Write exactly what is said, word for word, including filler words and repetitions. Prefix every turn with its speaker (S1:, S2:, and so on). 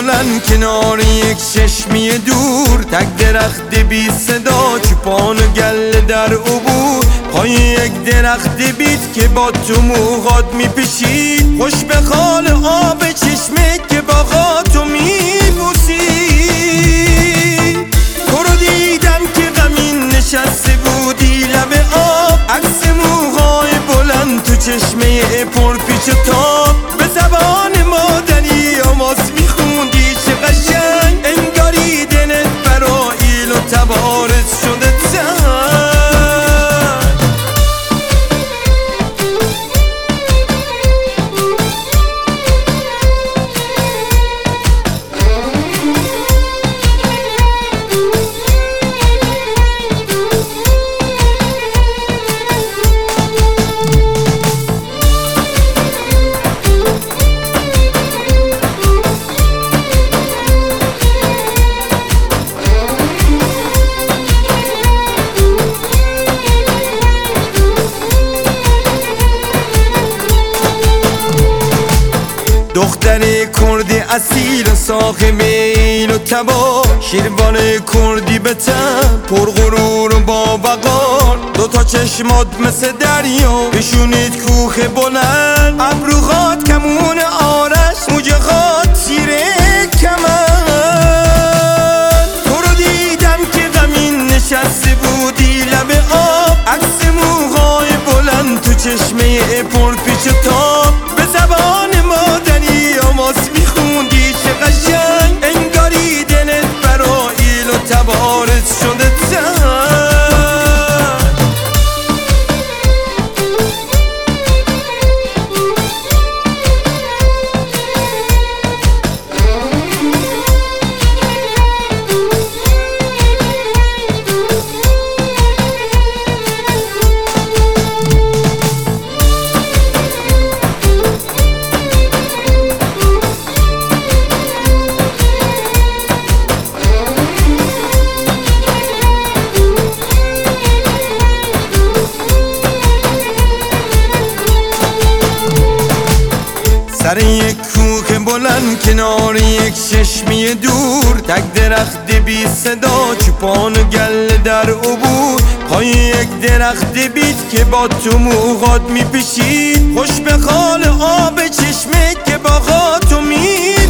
S1: بلند کنار یک چشمی دور، تک درخت بی صدا چوپان و گله در عبور، پای یک درخت بید که با تو موهات میپیچید، خوش به خال آب چشمه که باغاتو میبوسید. تو رو دیدم که غمین نشسته بودی لب آب، عکس موهای بلند تو چشمه پر پیچ و تاب، به زبان مادری آواز میخوندی چه قشنگ، انگاری دلت برا ایل و تبارت شده تن. دختر کردی اصیل صاحب میل و تبا، شیروان کردی به تن پر غرور و با وقار، دوتا چشمات مثل دریا بشونید کوه بلند، ابروهات کمون آرش موجهات تیره کمن. تو رو دیدم که غمین نشسته بودی لب آب، عکس موهای بلند تو چشمه پر پیچ و تاب، به زبان مادری آواز میخوندی چه قشنگ، انگاری دلت برا ایل و تبارت شده تن. سر یک کوه بلند کنار یک چشمی دور، تک درخت بی صدا چوپان و گله در عبور، پای یک درخت بید که با تو موهات میپیچید، خوش به خال آب چشمه که باغاتو می